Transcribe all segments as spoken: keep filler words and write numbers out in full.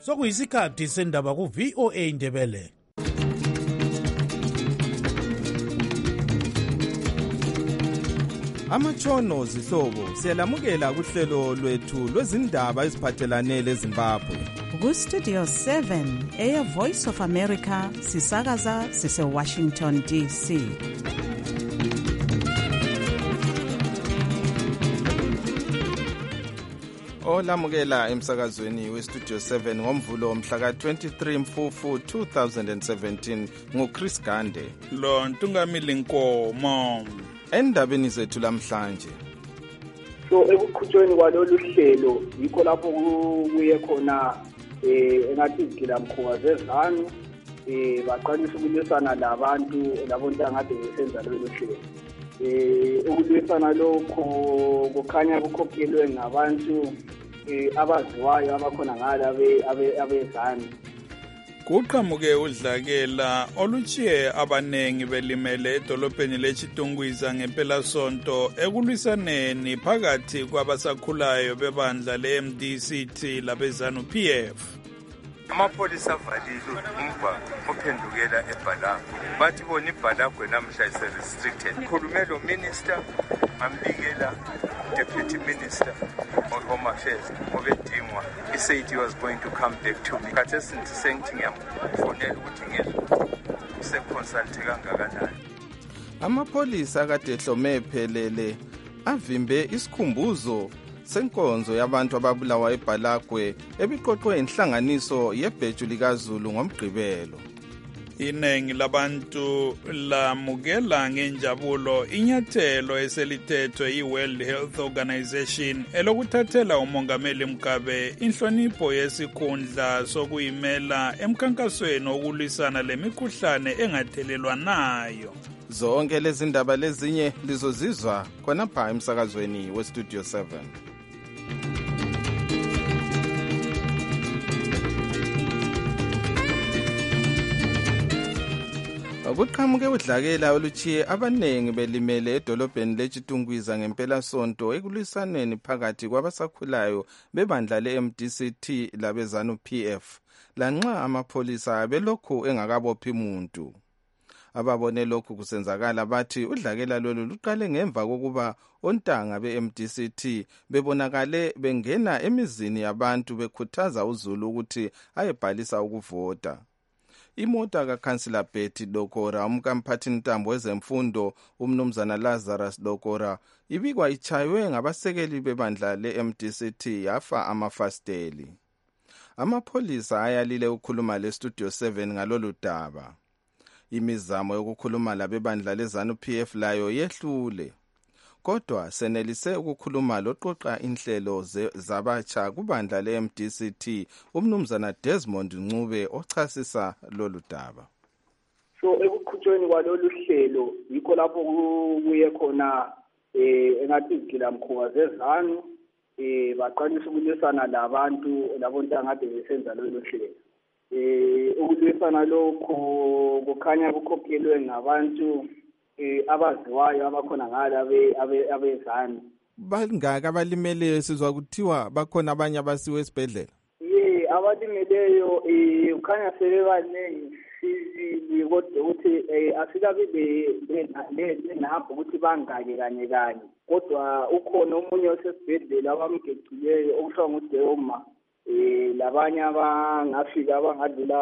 sokuyisikhathi sendaba ku-V O A Ndebele. Amatshono zihlobo siyalamukela kuhlelo lwethu lwezindaba eziphathelane leZimbabwe. Ku-Studio seven, Air Voice of America, sisakaza sise-Washington D C. Olamukela emsakazweni we-Studio seven ngomvulo omhlaka twenty-three Mfufu two thousand seventeen nguChris Gande. Lo Ntungamili Nkomo. Endabeni zethu lamhlanje. So ekuqhutshweni kwalolu hlelo yikho lapho kuye khona eh engathi igila mkhuba zezanu eh baqalisa ukulwisana labantu labo ntangade besenza lolu hlelo. Eh ukulwisana lokho kukhanya kukhokhelwe ngabantu eh abaziwayo abakhona ngala abe abezani. Kuqhamuke udlakela oluchiye abanengi belimele edolobheni leChitungwiza ngempela sonto ekulwisaneni phakathi kwabasakhulayo bebandla le-M D C T labezanu P F. Amapolisa avalile umgwaqo ophendukela eBhalagwe. Bathi bona iBhalagwe namhla ise restricted. Khulume lo minister ambikela deputy minister of home affairs obedingwa. He said he was going to come back to me. Khathe sinthi sengithi ngiyamfonela ukuthi ngizwe useconsulte kangakanani. Amapolisa kade ehlome phelele avimbe isikhumbuzo senkonzo yabantu ababulawa eBhalagwe ebiqoqwe inhlanganiso yebheju likaZulu ngomgqibelo. Inengi labantu lamukela ngenjabulo inyathelo eselithethwe i-World Health Organization elokuthathela umongameli Mugabe inhlonipho yesikhundla sokuyimela emkhankasweni wokulwisana lemikhuhlane engathelelwanayo. Zonke lezi ndaba lezinye lizozizwa khona pha emsakazweni we-Studio seven. Kuqhamuke udlakela oluchiye abanengi belimele edolobheni leChitungwiza ngempela sonto ekulwisaneni phakathi kwabasakhulayo bebandla le-M D C T labezanu P F lanxa amapolisa belokhu engakabophi umuntu. Ababone lokhu kusenzakala bathi udlakela lolu luqale ngemva kokuba ontanga be-M D C T bebonakale bengena emizini yabantu bekhuthaza uZulu ukuthi ayebhalisa ukuvota. Imota kaKhansila Betty Dokora umkamphathintambo wezemfundo umnumzana Lazarus Dokora ibikwa ichaywe ngabasekeli bebandla le-M D C T yafa amafasteli. Amapolisa ayalile ukukhuluma le-Studio seven ngalolu daba. Imizamo yokukhuluma labebandla lezanu P F layo yehlule. Kodwa senelise ukukhuluma loqoqa inhlelo zabatsha kubandla le-M D C T umnumzana Desmond Ncube ochasisa lolu daba. So ekuqhutshweni kwalolu hlelo yikho lapho kuye khona eh engathi igila mkhuba zezanu eh baqalisa ukulwisana labantu labo ntangade besenza lolu hlelo. Eh ukulwisana lokho kukhanya kukhokhelwe ngabantu eh abaziwayo abakhona ngala abe abezani. Bangaka abalimeleyo sizwa kuthiwa bakhona abanye abasiwe esibhedlela? Ye abalimeleyo eh ukhanya sebebanengi sizi kodwa ukuthi asikabi le nahamba ukuthi bangake kanye kanye kodwa ukhona umunye osesibhedlela abamgecileyo okusho nguDeoma eh labanye abangafika abangadlula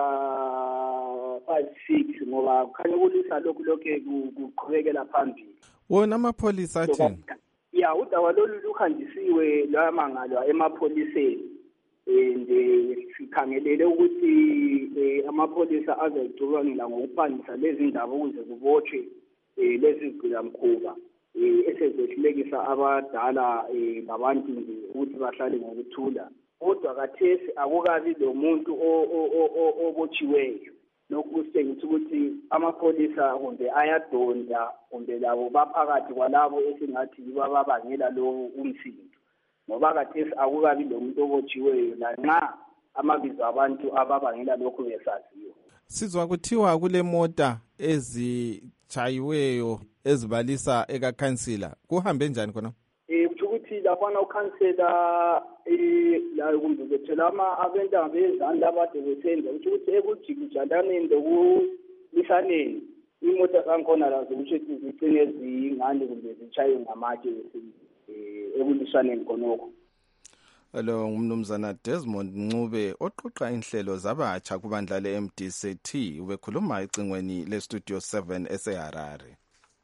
five six ngoba kukhanya ukulisa lokhu lokho kuqhubekela phambili. Wona amapolisa athini? Ya udaba lolu luhanjisiwe lamangalwa emapholiseni and sikhangelele ukuthi amapolisa azayicubangela ngokuphandisa lezi ndaba ukuze kubotshwe lezi zigilamkhuba esezehlekisa abadala ngabantu nje ukuthi bahlale ngokuthula. Kodwa kathesi akukabi lo muntu obotshiweyo. Lokhu kusengisa ukuthi amapolisa kumbe ayadonda kumbe labo baphakathi kwalabo esingathi bababangela lo umsindo. Ngoba kathesi akukabi lo muntu obotshiweyo lanxa amabizo abantu ababangela lokhu besaziyo. Sizwa kuthiwa kule mota ezichayiweyo ezibalisa ekaKhansila. Kuhambe njani khona? Eh ukuthi ukuthi lafana ukhansela la kumbe bethela ama abenta bezani labade bethenza ukuthi ekujikijandaneni lokulisaneni imoto zankhona lazo ukuthi zigcine zingane kumbe zitshaye ngamatshe ekulisaneni konoko. Lo ngumnumzana Desmond Ncube oqoqa inhlelo zabatsha kubandla le-M D C T ubekhuluma ecingweni le-Studio seven eseHarare.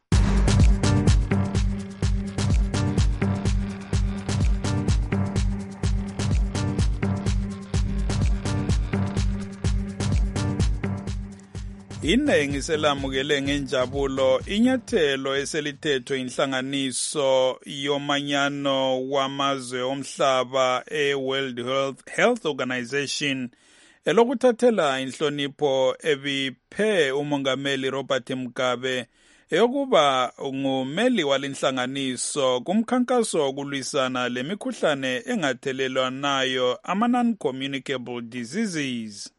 Iningi selamukele ngenjabulo inyathelo eselithethwe inhlanganiso yomanyano wamazwe omhlaba e-World Health, Health Organization elokuthathela inhlonipho ebiphe umongameli Robert Mugabe eyokuba ngumeli walinhlanganiso kumkhankaso wokulwisana lemikhuhlane engathelelwanayo ama-non-communicable diseases.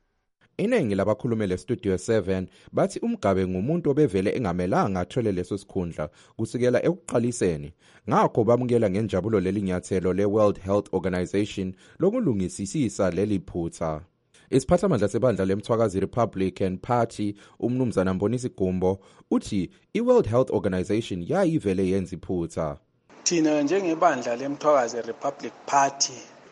Iningi labakhulumele Studio seven bathi uMgabe ngumuntu obevele engamelanga athole leso sikhundla kusukela ekuqaliseni, ngakho bamukela ngenjabulo lelinyathelo le-World Health Organization lokulungisisisa leli phutha. Isiphathamandla sebandla lemthwakazi Republican Party umnumzana Mbonisi Gumbo uthi i-World Health Organization yayivele yenza iphutha. Thina njengebandla lemthwakazi Republic Party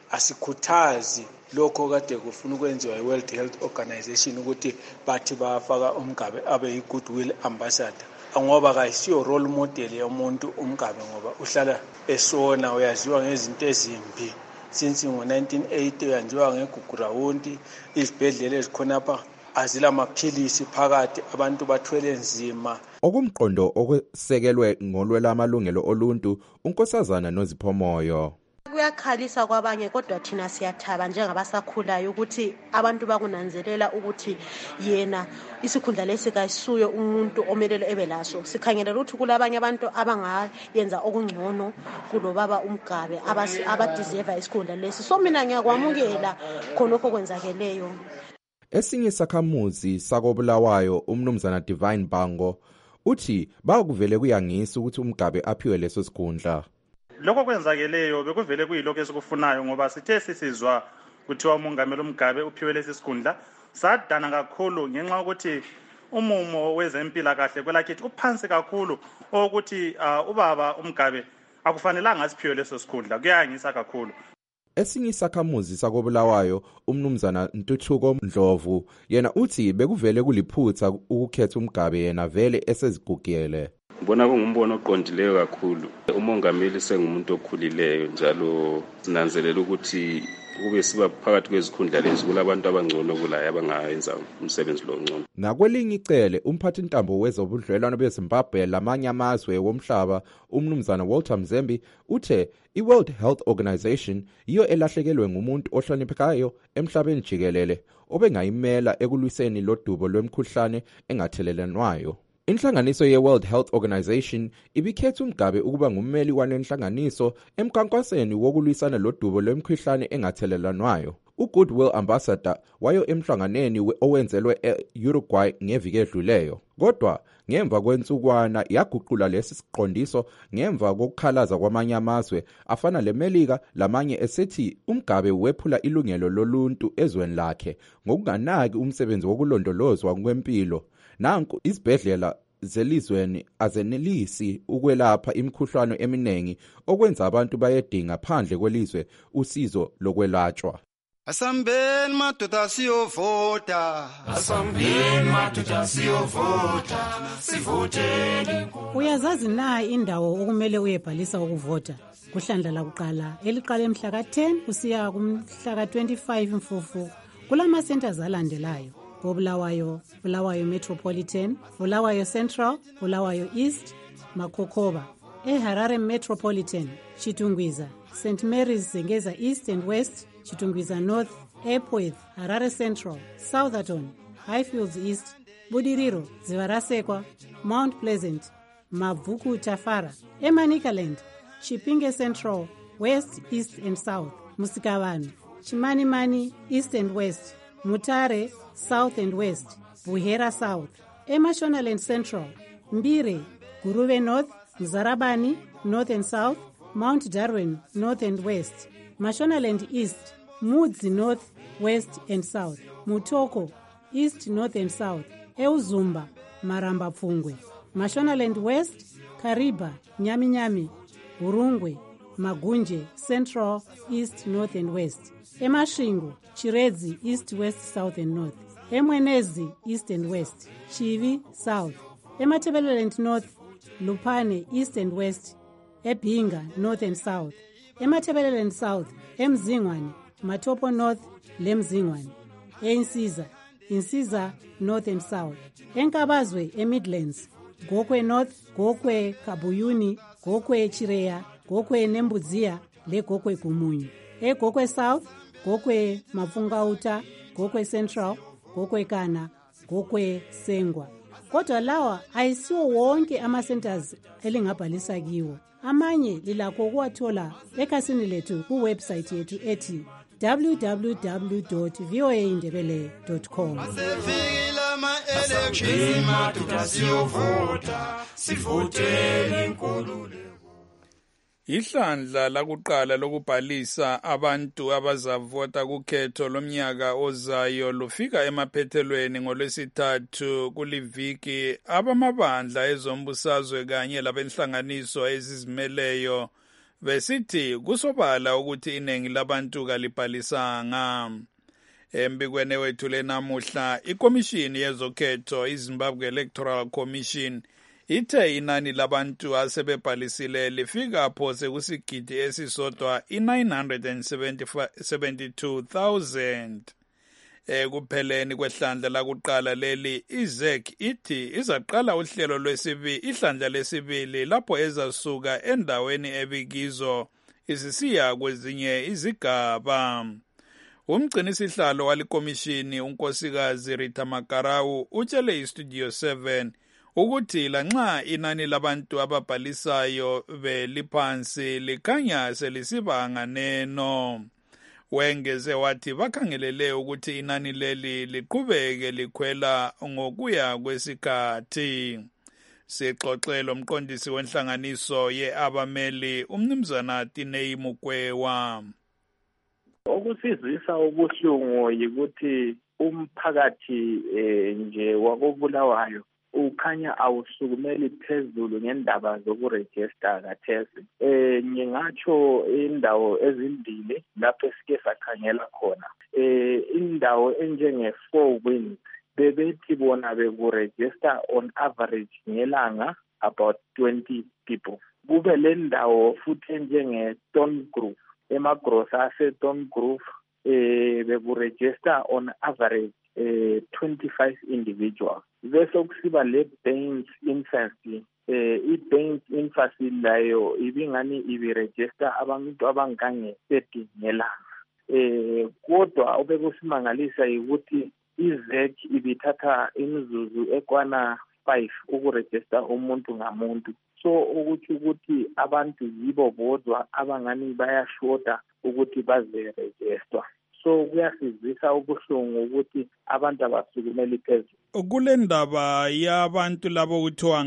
asikhuthazi lokho kade kufuna ukwenziwa i-World Health Organization ukuthi bathi bafaka uMgabe abe yi-goodwill ambassador, ngoba kayisiyo role model yomuntu uMgabe ngoba uhlala esona uyaziwa ngezinto ezimbi since ngo nineteen eighty uyanziwa ngegugurawundi, izibhedlela ezikhonapha azila maphilisi phakathi, abantu bathwele nzima. Okumqondo okwesekelwe ngolwela amalungelo oluntu unkosazana Noziphomoyo. Kuyakhalisa kwabanye kodwa thina siyathaba njengabasakhulayo ukuthi abantu bakunanzelela ukuthi yena isikhundla lesi kayisuyo umuntu omelele ebelaso. Sikhangelela ukuthi kulabanye abantu abangayenza okungcono kulo baba uMgabe abadeserve isikhundla lesi. So mina ngiyakwamukela khonokho kwenzakeleyo. Esinye sakhamuzi sakobulawayo umnumzana Divine Bango uthi bakuvele kuyangisa ukuthi uMgabe aphiwe leso sikhundla. Lokho kwenzakeleyo bekuvele kuyilokho esikufunayo ngoba sithe sisizwa kuthiwa umongameli uMgabe uphiwe lesi sikhundla sadana kakhulu ngenxa ukuthi umumo wezempilakahle kwelakithi uphansi kakhulu ukuthi uh, ubaba uMgabe akufanelanga asiphiwe leso sikhundla. Kuyangisa kakhulu. Esinye isakhamuzi sakobulawayo umnumzana Ntuthuko Ndlovu yena uthi bekuvele kuliphutha ukukhetha uMgabe yena vele esezigugele. Ngibona kungumbono oqondileyo kakhulu. Umongameli sengumuntu okhulileyo njalo sinanzelela ukuthi kube siba phakathi kwezikhundla lezi kulabantu abangcono kulaye abangayenza umsebenzi lo ngcono. Nakwelinye icele umphathi intambo wezobudlelwano beZimbabwe lamanye amazwe womhlaba umnumzana Walter Mzembi uthe i-World Health Organization iyo elahlekelwe ngumuntu ohloniphekayo emhlabeni jikelele obengayimela ekulwiseni lodubo lwemkhuhlane engathelelanwayo. Inhlanganiso ye-World Health Organization ibikhetha uMgabe ukuba ngummeli walenhlanganiso emkhankasweni wokulwisana lodubo lwemkhuhlane engathelelanwayo. U-Goodwill Ambassador wayo emhlanganeni owenzelwe e-Uruguay ngeviki edluleyo. Kodwa ngemva kwensukwana yaguqula lesi siqondiso ngemva kokukhalaza kwamanye amazwe afana leMelika lamanye esethi uMgabe wephula ilungelo loluntu ezweni lakhe ngokunganaki umsebenzi wokulondolozwa kwempilo. Nanku izibhedlela zelizweni azenelisi ukwelapha imikhuhlane eminingi okwenza abantu bayedinga phandle kwelizwe usizo lokwelatshwa. Asambeni madoda siyovota, asambeni madoda siyovota, sivoteni. Uyazazi na indawo okumele uyebhalisa ukuvota? Kuhlandla lakuqala eliqala emhla ka ten kusiya kumhla ka twenty-five Mfufu kulama centers alandelayo. Bulawayo, Bulawayo Metropolitan, Bulawayo Central, Bulawayo East, Makokoba. eHarare Metropolitan, Chitungwiza, Saint Mary's Zengeza East and West, Chitungwiza North, Epworth, Harare Central, Southerton, Highfields East, Budiriro, Zivarasekwa, Mount Pleasant, Mavuku Tafara, Emanikaland, Chipinge Central, West, East and South, Musikavani, Chimanimani East and West, Mutare South and West, Buhera South, Emashonaland Central, Mbire, Guruve North, Mzarabani North and South, Mount Darwin North and West, Mashonaland East, Mudzi North, West and South, Mutoko East, North and South, Euzumba, Maramba Pfungwe, Mashonaland West, Kariba, Nyami Nyami, Urungwe, Magunje, Central, East, North and West, Emashingo, Chiredzi, East, West, South and North, Emwenezi, East and West, Chivi, South, Ematebeleland North, Lupane, East and West, Ebinga, North and South, Ematebeleland South, Emzingwane, Matopo North, Lemzingwane, Einsiza, Insiza, North and South, Enkabazwe, Emidlands, Gokwe North, Gokwe Kabuyuni, Gokwe Chireya, Gokwe Nembuzia, Le Gokwe Kumunyu, E Gokwe South, Gokwe Mafungauta, Gokwe Central, Gokwe Kana, Gokwe Sengwa. Kodwa lawa ayisiwo wonke ama-centers elingabhalisa kiwo. Amanye lilakho ukuwathola ekhasini lethu kuwebsite yethu ethi w w w dot v o a indebele dot com. Asefikile ama-election madoda siyovota sivotele inkululeko. Ihlandla lakuqala lokubhalisa abantu abazavota kukhetho lomnyaka ozayo lufika emaphethelweni ngolwesithathu kuliviki. Abamabandla ezombusazwe kanye labenhlanganiso ezizimeleyo besithi kusobala ukuthi iningi labantu kalibhalisanga. Embikweni wethu lenamuhla ikomishini yezokhetho iZimbabwe Electoral Commission ithe inani labantu asebebhalisile lifika phose kusigidi esisodwa i-nine hundred seventy-two thousand. Ekupheleni kwehlandla lakuqala leli I-Z E C ithi izaqala uhlelo lwesibili ihlandla lesibili lapho ezasuka endaweni ebikizo isisiya kwezinye izigaba. Umgcinisihlalo walikomishini unkosikazi Rita Makarau utshele iStudio seven ukuthi lanxa inani labantu ababhalisayo beliphansi likhanya selisiba nganeno. Wengeze wathi bakhangelele ukuthi inani leli liqhubeke likhwela ngokuya kwesikhathi. Sixoxelo umqondisi wenhlanganiso ye-abameli umnumzana Tinei Mukwewa. Okusizisa ubuhlungu yikuthi umphakathi nje wakobulawayo ukhanya awusukumeli phezulu ngendaba zokurejista kathesi. Eh ngingatsho indawo ezindile lapho esike sakhangela khona. Eh indawo enjenge Four Winds bebethi bona bekurejista on average ngelanga about twenty people. Kube le ndawo futhi enjenge Stone Grove, emagrosa ase Stone Grove eh bekurejista on average eh twenty-five individuals. Bese kusiba le Baines Infancy eh i-Baines Infancy layo ibingani ibiregister abantu abangange thirty ngelanga. Eh kodwa obekusimangalisa ukuthi I-Z E C ibithatha imizuzu ekwana five ukuregister umuntu ngamuntu. So ukuthi ukuthi abantu yibo bodwa abangani bayashoda ukuthi baze register. So kuyasizisa ubuhlungu ukuthi abantu abasukumeli phezulu. Kule ndaba yabantu labo kuthiwa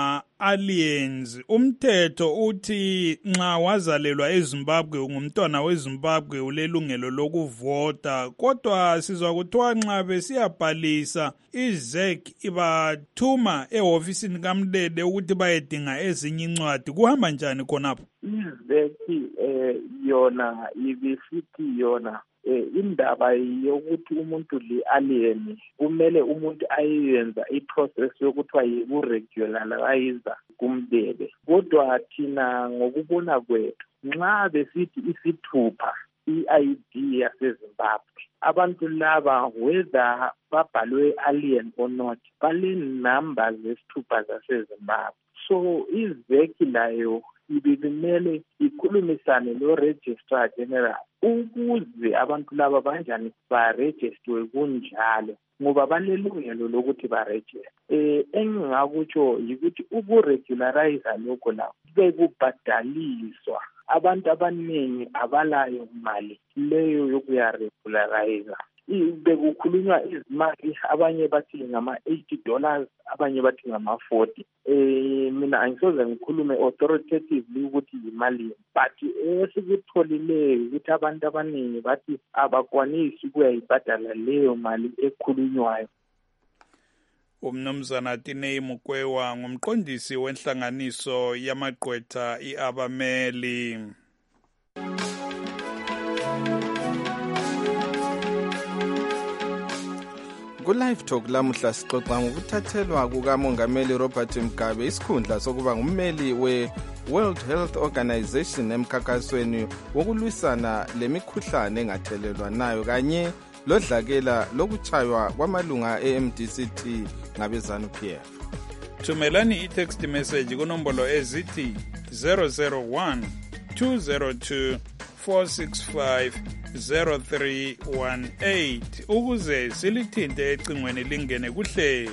ngama-aliens, umthetho uthi nxa wazalelwa eZimbabwe ungumntwana weZimbabwe ulelungelo lokuvota, kodwa sizwa kuthiwa nxa besiyabhalisa I-Z E C ibathuma ehofisini kaMlele ukuthi bayedinga ezinye incwadi. Kuhamba njani khonapho? I-Z E C eh yona ibisithi yona eh indaba yokuthi umuntu li alien kumele umuntu ayenza iprocess yokuthiwa yiku-regularize kumdebe. Kodwa thina ngokubona kwethu nxa besithi isithupha I-I D yaseZimbabwe, abantu laba whether babhalwe alien or not bale number zesithupha zaseZimbabwe. So I-Z E C layo ibimele ikhulumisane lo registrar general ukuze abantu laba banjani baregistrwe kunjalo ngoba banelungelo lokuthi baregister. Eh engingakutsho yikuthi ukuregularize lokho la bekubhadaliswa. Abantu abaningi abalayo imali leyo yokuya regularize. bekukhulunywa izimali abanye bathi ngama eighty dollars abanye bathi ngama forty. Eh mina angisoze ngikhulume authoritatively ukuthi imali, but esikutholile ukuthi abantu abaningi bathi abakwanisi ukuyibhadala leyo mali ekhulunywayo. Umnumzana Tinei Mukwewa ngumqondisi wenhlanganiso yamagqwetha iAbameli. Ku-Live Talk lamuhla sixoxa ngokuthathelwa kukamongameli Robert Mugabe isikhundla sokuba ngummeli we-World Health Organization emkhankasweni wokulwisana lemikhuhlane engathelelwa nayo kanye lodlakela lokuchaywa kwamalunga e-M D C T ngabe-ZANU-P F. Thumelani i-text message kunombolo ezithi zero zero one two zero two four six five zero three one eight ukuze silithinte ecingweni lingene kuhlelo.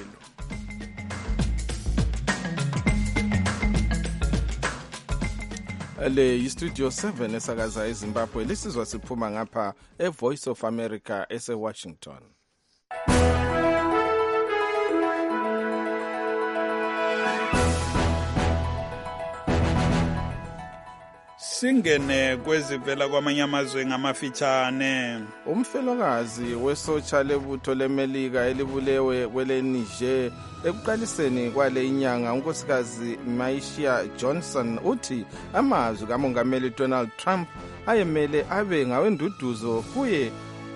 Le yi-Studio seven esakaza eZimbabwe lisizwa siphuma ngapha e-Voice of America ese-Washington. Singene kwezivela kwamanye amazwe ngamafitshane. Umfelokazi wesotsha lebutho lemelika elibulewe kwele Niger ekuqaliseni kwale inyanga unkosikazi Maisha Johnson uthi amazwi kamongameli Donald Trump ayemele abe ngawenduduzo kuye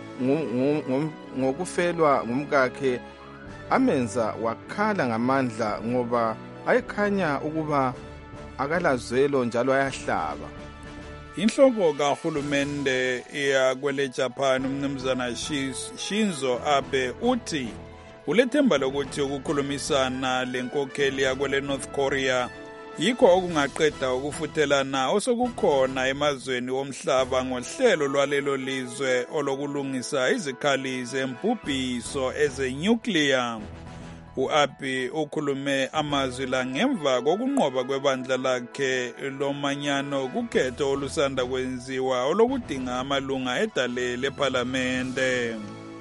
ngokufelwa ngumkakhe amenza wakhala ngamandla ngoba ayekhanya ukuba akalazwelo njalo ayahlaba. Inhloko kahulumende ya kwele Japan umnumzana Shinzo Abe uthi ulethemba lokuthi ukukhulumisana lenkokheli ya kwele North Korea yikho okungaqeda ukufuthelana osokukhona emazweni womhlaba ngohlelo lwalelo lizwe olokulungisa izikhali zembubhiso eze-nuclear. U-Abe ukhulume amazwi la ngemva kokunqoba kwebandla lakhe lomanyano kukhetho olusanda kwenziwa olokudinga amalunga edale lephalamende.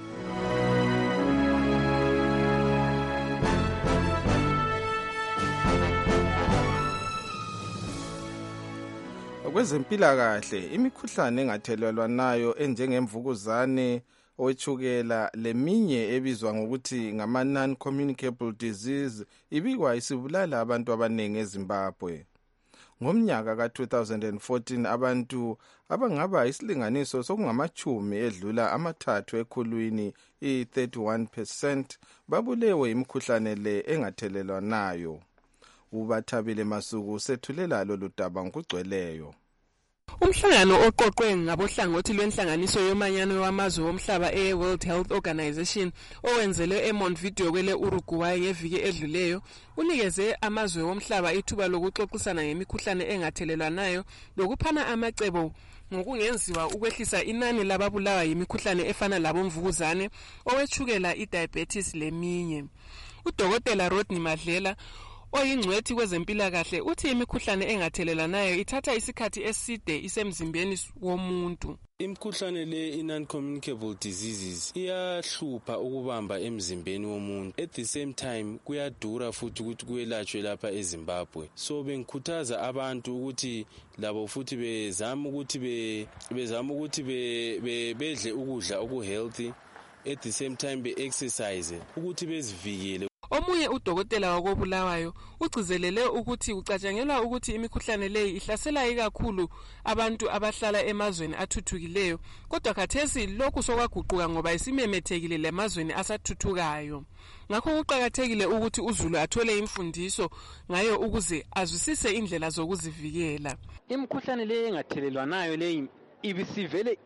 Kwezempilakahle imikhuhlane engathelelwa nayo enjengemvukuzane owetshukela leminye ebizwa ngokuthi ngama non-communicable disease ibikwa isibulala abantu abaningi eZimbabwe. Ngomnyaka ka two thousand fourteen abantu abangaba isilinganiso sokungamachumi edlula amathathu ekhulwini i-thirty-one percent babulewe imikhuhlane le engathelelwa nayo. Ubathabile Masuku sethulela lolu daba ngokugcweleyo. Umhlangano oqoqwe ngabohlangothi lwenhlanganiso yomanyano wamazwe womhlaba e-World Health Organization owenzelwe eMontevideo kwele Uruguay ngeviki edluleyo unikeze amazwe womhlaba ithuba lokuxoxisana ngemikhuhlane engathelelwanayo lokuphana amacebo ngokungenziwa ukwehlisa inani lababulawa yimikhuhlane efana labomvukuzane, owetshukela, idiabetes leminye. Udokotela Rodney Madlela oyingcwethi kwezempilakahle uthi imikhuhlane engathelelanayo ithatha isikhathi eside isemzimbeni womuntu. Imikhuhlane le i-non-communicable diseases iyahlupha ukubamba emzimbeni womuntu. At the same time kuyadura futhi ukuthi kuyelatshwe lapha eZimbabwe. So bengikhuthaza abantu ukuthi labo futhi bezama ukuthi be bezama ukuthi be bedle ukudla okuhealthy, at the same time be exercise ukuthi bezivikele. Omunye udokotela wakobulawayo ugcizelele ukuthi ucatshangelwa ukuthi imikhuhlane leyi ihlasela ikakhulu abantu abahlala emazweni athuthukileyo, kodwa khathesi lokhu sokwaguquka ngoba isimemethekile lemazweni asathuthukayo. Ngakho kuqakathekile ukuthi uzulu athole imfundiso ngayo ukuze azwisise indlela zokuzivikela. Imikhuhlane leyi engathelelwanayo leyi ibisivele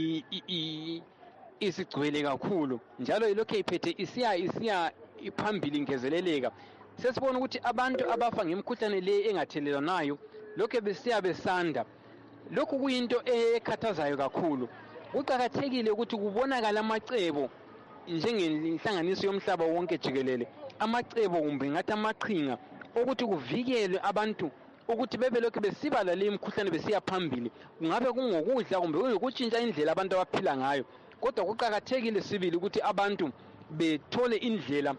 isigcwele kakhulu njalo ilokho iphethe isiya isiya iphambili ingezeleleka. Sesibona ukuthi abantu abafa ngemikhuhlane le engathelelwanayo lokho besiya besanda. Lokhu kuyinto ekhathazayo kakhulu. Kuqakathekile ukuthi kubonakala amacebo njengenhlanganiso yomhlaba wonke jikelele, amacebo kumbe ngathi amaqhinga ukuthi kuvikelwe abantu ukuthi bebe lokho besibala le imikhuhlane besiya phambili. Kungabe kungokudla kumbe ukutshintsha indlela abantu abaphila ngayo kodwa kuqakathekile sibili ukuthi abantu bethole indlela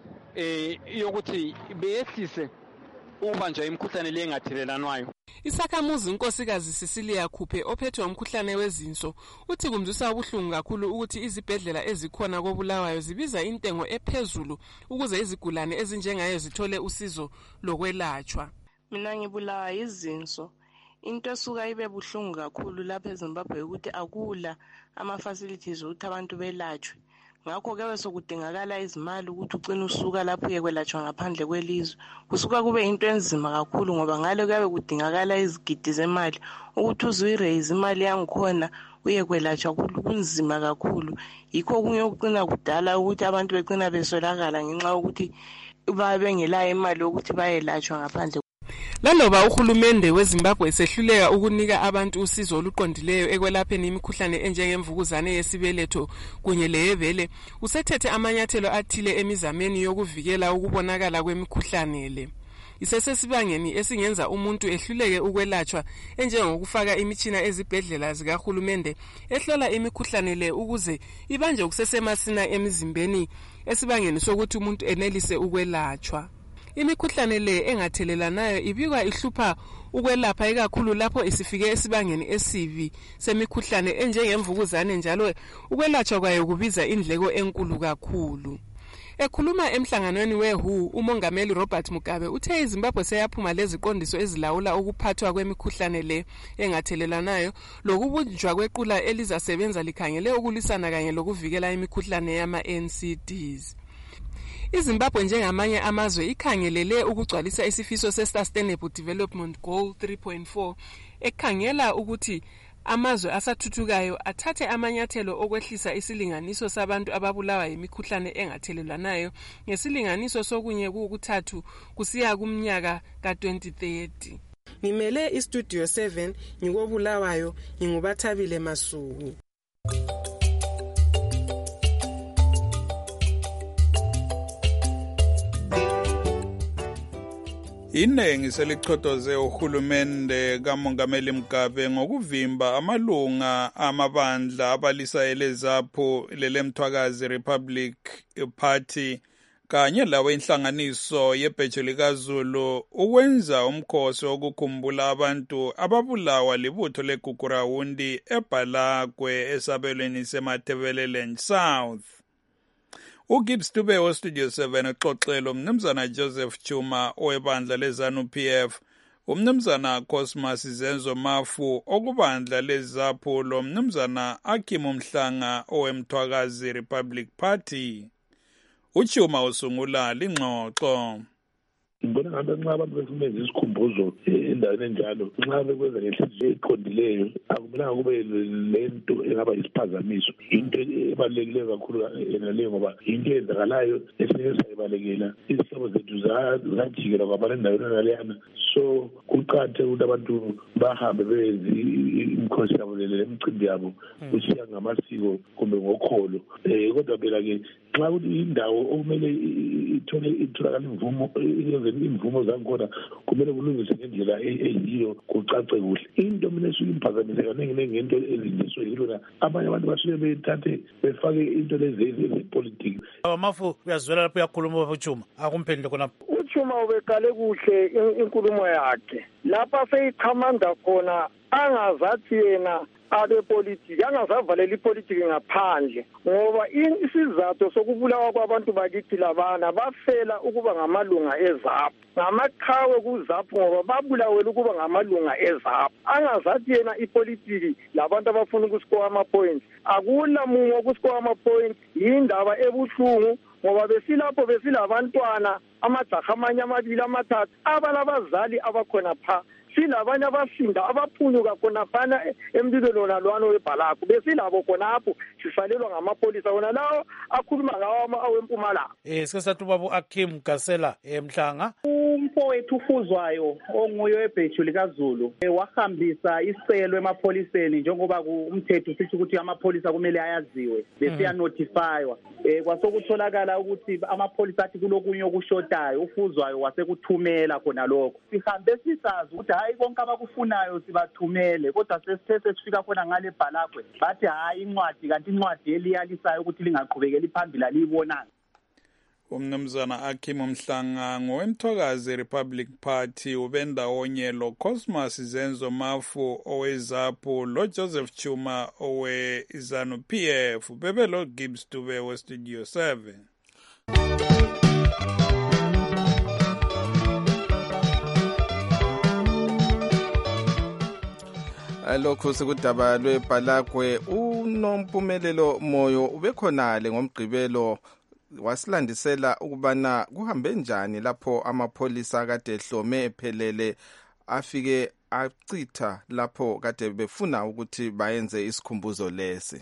eh yokuthi beyehlise ukubanjwa imikhuhlane le engathelelanwayo. Isakhamuzi unkosikazi Cecilia Khuphe ophethwe umkhuhlane wezinso uthi kumzwisa ubuhlungu kakhulu ukuthi izibhedlela ezikhona koBulawayo zibiza intengo ephezulu ukuze izigulane ezinjengayo zithole usizo lokwelatshwa. Mina ngibulawa izinso. Into esuka ibe buhlungu kakhulu lapha eZimbabwe ukuthi akula ama facilities ukuthi abantu belatshwe. Ngakho ke sokudingakala izimali ukuthi ucina usuka lapho uyekwelatshwa ngaphandle kwelizwe. Kusuka kube into enzima kakhulu ngoba ngale kuyabe kudingakala izigidi zemali ukuthi uzuyiraise imali yangikhona uyekwelatshwa kunzima kakhulu. Yikho kunye ukucina kudala ukuthi abantu becina besolakala ngenxa ukuthi babe ngelayo imali ukuthi bayelatshwa ngaphandle. Laloba uhulumende weZimbabwe esehluleka ukunika abantu usizo oluqondileyo ekwelapheni imikhuhlane enjengemvukuzane yesibeletho kunye leyebele, usethethe amanyathelo athile emizameni yokuvikela ukubonakala kwemikhuhlane le. Isesesibangeni esingenza umuntu ehluleke ukwelatshwa enjengokufaka imitshina ezibhedlela zikahulumende ehlola imikhuhlane le ukuze ibanje kusesemasina emizimbeni esibangeni sokuthi umuntu enelise ukwelatshwa. Imikhuhlane le engathelelanayo ibikwa ihlupha ukwelapha ikakhulu lapho isifike esibangeni esivi semikhuhlane enjengemvukuzane, njalo ukwelatshwa kwayo kubiza indleko enkulu kakhulu. Ekhuluma emhlanganweni we-W H O, umongameli Robert Mugabe uthe iZimbabwe seyaphuma leziqondiso ezilawula ukuphathwa kwemikhuhlane le engathelelanayo lokubunjwa kwequla elizasebenza likhangele ukulwisana kanye lokuvikela imikhuhlane yama-N C Ds. iZimbabwe njengamanye amazwe ikhangelele ukugcwalisa isifiso se-Sustainable Development Goal three point four ekhangela ukuthi amazwe asathuthukayo athathe amanyathelo okwehlisa isilinganiso sabantu ababulawa yimikhuhlane engathelelanayo ngesilinganiso sokunye kukuthathu kusiya kumnyaka ka twenty thirty. Ngimele iStudio seven ngikobulawayo ngingubathabile Masuku. Inengi selichothoze uhulumende kaMongameli Mugabe ngokuvimba amalunga amabandla abalisayele zapho lelemthwakazi Republic Party kanye lawe inhlanganiso yebheje likaZulu ukwenza umkhosi wokukhumbula abantu ababulawa libutho leGugurawundi eBhalakwe esabelweni seMatabeleland South. uGibbs Dube oStudio seven uxoxelo umnumzana Joseph Chuma owebandla leZANU P F, umnumzana Cosmas Zenzo Mafu okubandla lezapho lo mnumzana Akim Mhlanga owemthwakazi Republic Party. Uchuma usungula lingxoxo. Ngibona ngabe nxa abantu besimeza isikhumbuzo endaweni enjalo nxa bekwenza ngenhliziyo eqondileyo akumelanga kube lento engaba isiphazamiso. Into ebalulekile kakhulu enaleyo ngoba into eyenzakalayo esike sayibalekela izihlobo zethu zajikela kwabala endaweni enaleyana, so kuqakathekile ukuthi abantu bahambe benze imikhosi yabo lemicimbi yabo kusiya ngamasiko kumbe ngokholo. um kodwa phela-ke nxa ukuthi indawo okumele ithole itholakala imvumo imvumo zakhona kumele kulungiswe ngendlela eyiyo kucace kuhle. Into mina esuke imphazamise kaningi nengi ngento ezinjiswe yilona abanye abantu basuke bethathe befake into lezi ezepolitiki. Mafu uyazwela lapho uyakhuluma uChuma akumphendule khona. uChuma ubeqale kuhle inkulumo yakhe lapha seyiqhamanda khona angazathi yena abepolitiki angazavalela ipolitiki ngaphandle ngoba isizathu sokubulawa kwabantu bakithi labana bafela ukuba ngamalunga ezapho ngamaqhawe kuzapho ngoba babulawela ukuba ngamalunga ezapho. Angazathi yena ipolitiki labantu abafuna ukusikowa ama-points akula munye wokusikowa ama-points. Yindaba ebuhlungu ngoba besilapho besilabantwana amajaha amanye amabili amathathu abalabazali abakhona pha, silabanye abasinda abaphunyuka khona phana emlilweni nalwana weBhalakwe besilabo khonapho sisalelwa ngamapholisa wona lawo akhuluma ngawo awempumalanga. Eh sike sathi ubaba Akim Gasela eMhlanga umfowethu uFuzwayo onguye webheju likaZulu wahambisa isicelo emapholiseni njengoba umthetho sithi ukuthi amapholisa kumele ayaziwe bese notifywa eh kwasokutholakala ukuthi amapholisa athi kulokunye okushotayo uFuzwayo wasekuthumela khona lokho sihambe sisazi ukuthi hayi konke abakufunayo sibathumele kodwa sesithe sesifika khona ngale bhalakwe bathi hayi incwadi kanti incwadi eliyalisayo ukuthi lingaqhubekeli phambili aliyibonanga. Umnumzana Akim Mhlanga ngowemthokazi Republic Party ubendawonye lo Cosmas Zenzo Mafu oweZAPU lo Joseph Chuma owe ZANU P F bebelo Gibbs Dube we Studio seven. Lokho sekudaba lweBhalakwe unompumelelo moyo ubekhonale ngomgqibelo wasilandisela ukubana kuhambe njani lapho amapholisa kade ehlome ephelele afike acitha lapho kade befuna ukuthi bayenze isikhumbuzo lesi.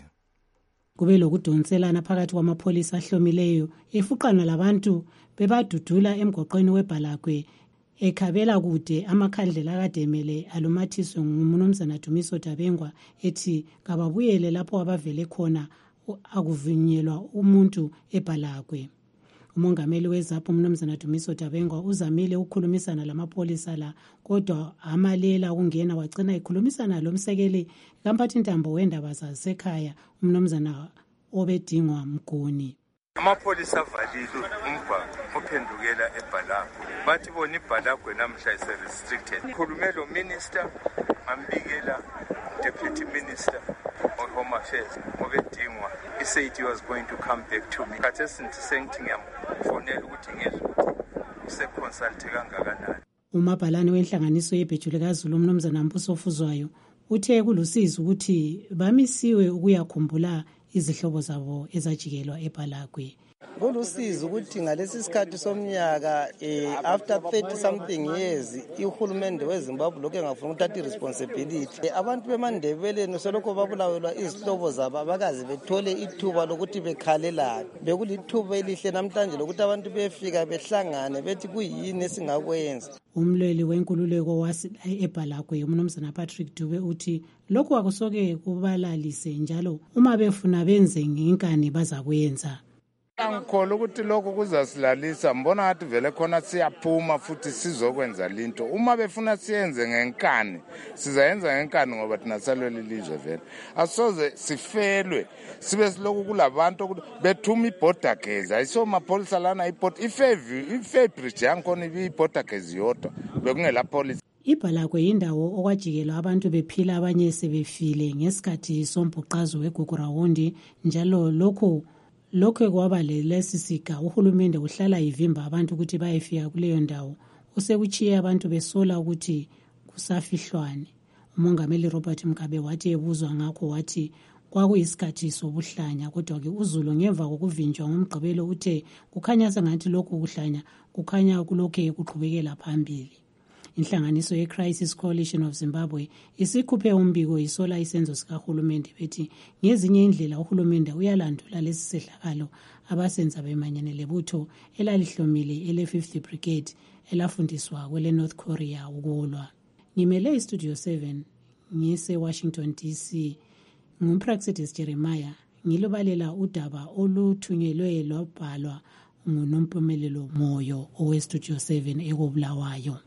Kube lokudonselana phakathi kwamapholisa ahlomileyo efuqana labantu bebadudula emgoqweni weBhalakwe ekhabela kude amakhandlela akademele alumathiswe ngumnumzana Dumiso Dabengwa ethi kababuyele lapho abavele khona akuvunyelwa umuntu eBhalakwe. Umongameli weZAPU umnumzana Dumiso Dabengwa uzamile ukukhulumisana lamapholisa la kodwa amalela ukungena wagcina ekhulumisana lomsekeli kaMphathintambo wendaba zasekhaya umnumzana Obedingwa Mguni. Amapholisa avalile umbhako ophendukela eBhalakwe bathi bona iBhalakwe namhla ise restricted. Khulume lo minister ambikela deputy minister on home affairs Obedingwa he said he was going to come back to me. Khathi sengithi ngiyamfonela ukuthi ngizwe ukuthi useconsulte kangakanani. Umabhalane wenhlanganiso yebheju likaZulu umnumzana Mbuso Fuzwayo uthe kulusizi ukuthi bamisiwe ukuyakhumbula izihlobo zabo ezajikelwa eBhalakwe. Kulusizi ukuthi ngalesi sikhathi somnyaka eh, after thirty something years ihulumende weZimbabwe lokho engafuna ukuthatha iresponsibility abantu beMandebeleni selokho babulawelwa izihlobo zabo abakazi bethole ithuba lokuthi bekhalelana bekulithuba elihle namhlanje lokuthi abantu befika behlangane bethi kuyini esingakwenza. Umlweli wenkululeko wasi eBhalakwe umnumzana Patrick Dube uthi lokho akusoke kubalalise njalo uma befuna benze ngenkani bazakwenza. Angikholwa ukuthi lokho kuzasilalisa mbona ngathi vele khona siyaphuma futhi sizokwenza linto uma befuna siyenze ngenkani sizayenza ngenkani ngoba thina salwela ilizwe vele asoze sifelwe sibe siloku kulabantu bethuma iborder gaze ayiso mapholisa lana iport ifavor ifabridge yakhona iborder gaze yodwa bekungela police. iBhalakwe yindawo okwajikelwa abantu bephila abanye sebefile ngesikhathi sombhuqazo weGugurawundi njalo lokho lokho kwaba lelesisiga uhulumende uhlala ivimba abantu ukuthi bayefika kuleyo ndawo usekuchiye abantu besola ukuthi kusafihlwane. Umongameli Robert Mugabe wathi ebuzwa ngakho wathi kwakuyisikhathi sobuhlanya kodwa ke uZulu ngemva kokuvinjwa ngomgqibelo uthe kukhanya sengathi lokho kuhlanya kukhanya kulokho kuqhubekela phambili. Inhlanganiso ye-Crisis Coalition of Zimbabwe isikhuphe umbiko isola isenzo sikahulumende bethi ngezinye indlela uhulumende uyalandula lesi sehlakalo abasenza bemanyane lebutho elalihlomile ele fifty Brigade elafundiswa kwele North Korea ukulwa. Ngimele iStudio seven ngise Washington D C ngumpraxedis Jeremiah ngilobalela udaba oluthunyelwe lwabhalwa ngunompumelelo moyo oweStudio seven ekobulawayo.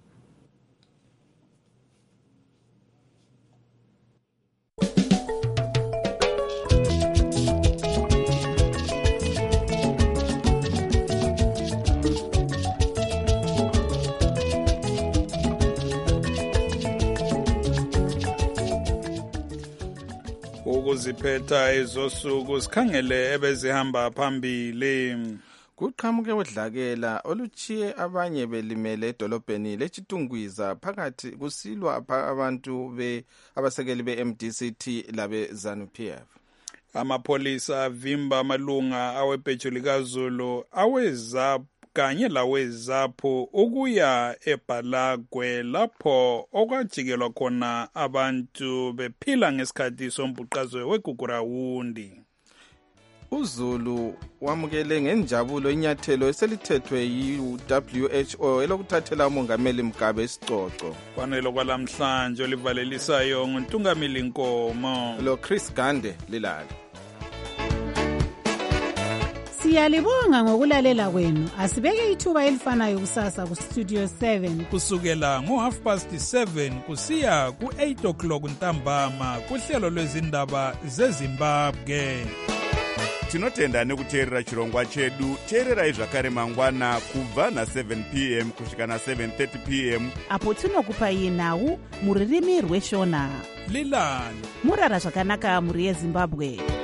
Ukuziphetha ezosuku sikhangele ebezihamba phambili. Kuqhamuke udlakela oluchiye abanye belimele edolobheni leChitungwiza phakathi kusilwa abantu be abasekeli beM D C T labe ZANU P F. Amapolisa avimba amalunga awebheju likaZulu awezap kanye laweZAPU ukuya eBhalakwe lapho okwajikelwa khona abantu bephila ngesikhathi sombhuqazo weGugurawundi. uZulu wamukele ngenjabulo inyathelo eselithethwe yi-W H O elokuthathela umongameli Mugabe isicoco. Kwanelo kwalamhlanje olivalelisayo nguNtungamili Nkomo lo Chris Gande lilala. Siyalibonga ngokulalela kwenu. Asibeke ithuba elifanayo kusasa ku Studio seven kusukela ngo half past seven kusiya ku eight o'clock ntambama kuhlelo lwezindaba zeZimbabwe. Tinotenda nekuteerera chirongwa chedu. Teererai zvakare mangwana kubva na seven p m kusvika na seven thirty p m apo tinokupai nhau muririmi rweshona. Lilani murara zvakanaka muri yeZimbabwe.